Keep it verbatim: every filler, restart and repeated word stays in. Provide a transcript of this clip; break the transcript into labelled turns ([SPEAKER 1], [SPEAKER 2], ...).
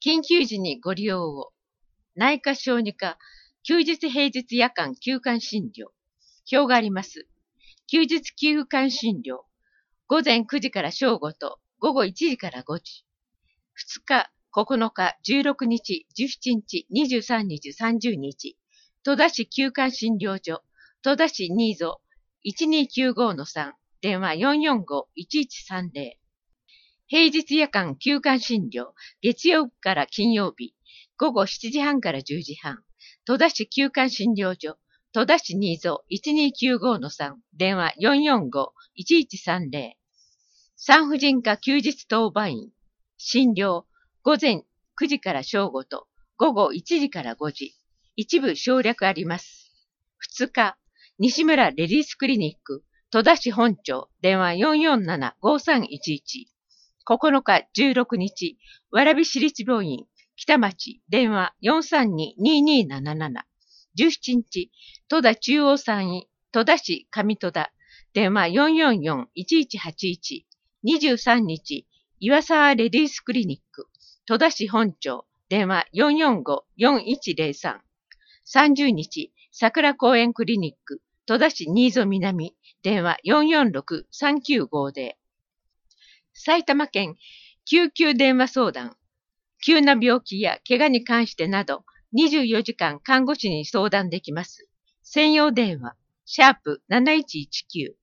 [SPEAKER 1] 緊急時にご利用を。内科小児科、休日平日夜間休館診療。表があります。休日休館診療。午前くじから正午と午後いちじからごじ。ふつか、ここのか、じゅうろくにち、じゅうしちにち、にじゅうさんにち、さんじゅうにち。戸田市休館診療所、戸田市新津 いちにきゅうごのさん、電話 よんよんごいちいちさんぜろ。平日夜間休館診療、月曜日から金曜日、午後しちじはんからじゅうじはん。戸田市休館診療所、戸田市新津 いちにきゅうごのさん、電話 よんよんごいちいちさんぜろ。産婦人科休日当番員、診療、午前くじから正午と午後いちじからごじ。一部省略あります。ふつか、西村レディースクリニック、戸田市本町、電話 よんよんななごさんいちいち。ここのかじゅうろくにち、蕨市立病院、北町、電話 よんさんににーにーなななな。じゅうしちにち、戸田中央産院、戸田市上戸田、電話 よんよんよんいちいちはちいち。にじゅうさんにち、岩沢レディースクリニック、戸田市本町、電話 よんよんごよんいちぜろさん。さんじゅうにち、桜公園クリニック、戸田市新津南、電話 よんよんろくさんきゅうごぜろ。埼玉県救急電話相談、急な病気や怪我に関してなど、にじゅうよじかん看護師に相談できます。専用電話、シャープなないちいちきゅう。